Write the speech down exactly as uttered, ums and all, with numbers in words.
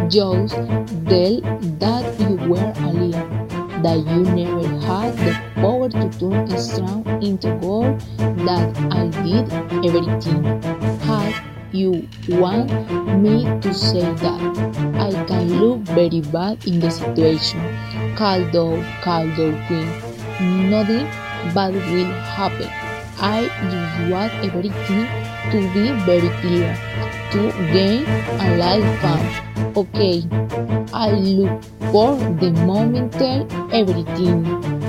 Just tell that you were a liar, that you never had the power to turn strong into gold, that I did everything. Had you want me to say that I can look very bad in the situation. Calm down, calm down, Queen. Nothing bad will happen. I just want everything to be very clear, to gain a lot of fun. Okay, I look for the moment tell everything.